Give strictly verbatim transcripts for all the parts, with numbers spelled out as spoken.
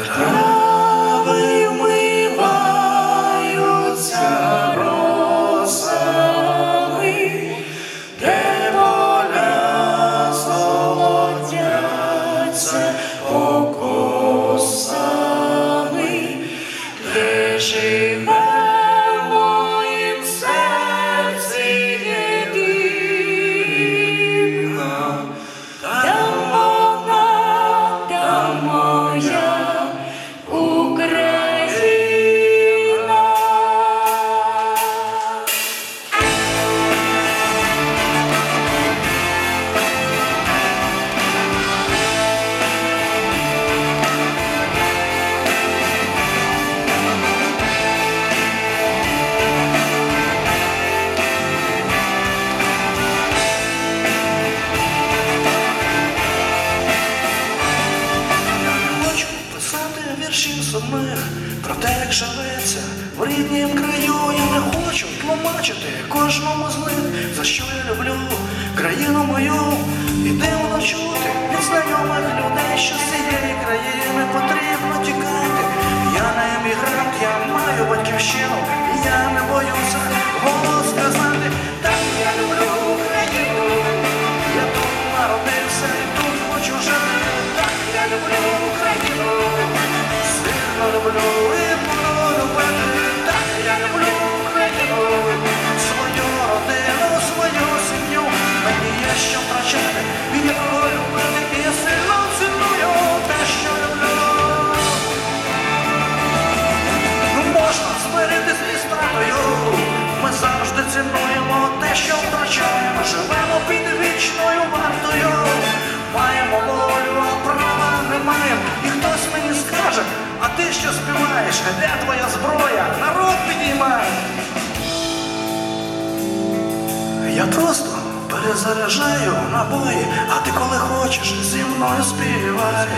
Трави вмиваються росами, де поля золотяться покосами, де живе в моїм серці єдина, там вона, там моя Україна. Хочу писати віршів сумних про те, як живеться в ріднім краю. Я не хочу тлумачити кожному з них, за що я люблю країну мою. І дивно чути від знайомих людей, що з цієї країни потрібно тікати. Я не емігрант, я маю батьківщину, і я не боюся голос сказати. Так, я люблю Україну, я тут народився і тут хочу жити. Так, я люблю Україну, сильно люблю і буду любити. Так, я люблю Україну, свою родину, свою сім'ю. Мені є що втрачати, і якого любити, і я сильно ціную те, що люблю. Ну, можна змиритись із втратою, ми завжди цінуємо те, що втрачаємо. Живемо під вічною вартою, маємо волю, а права не маємо. І хтось мені скаже: а ти що співаєш, де твоя зброя, народ підіймає. Я просто перезаряджаю набої, а ти коли хочеш зі мною співай.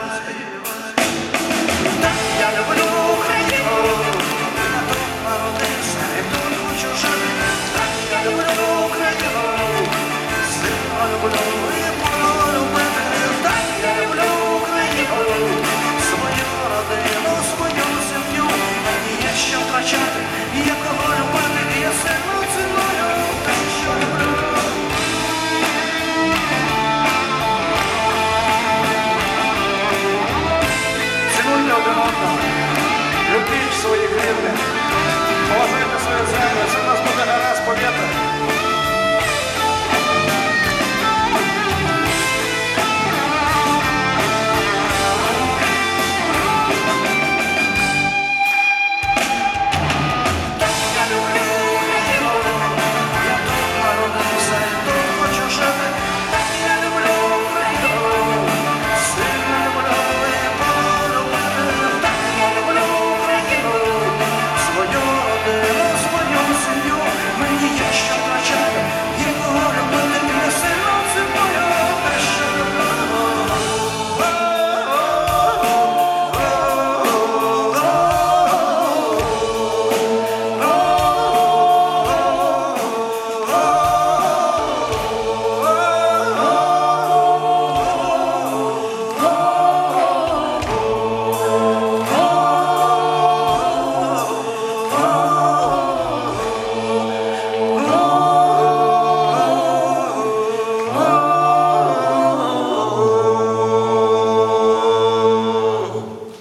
Так, я люблю Україну, я тут народився і тут хочу жити. Так, я люблю Україну, сильно люблю і буду любити. Так, я люблю Україну, свою родину, свою сім'ю. Мені є що втрачати, і якого любити, і я сильно ціную те, що люблю. Цінуйте один одного, любіть своїх рідних, поважайте свою землю, це в нас буде гаразд повітря.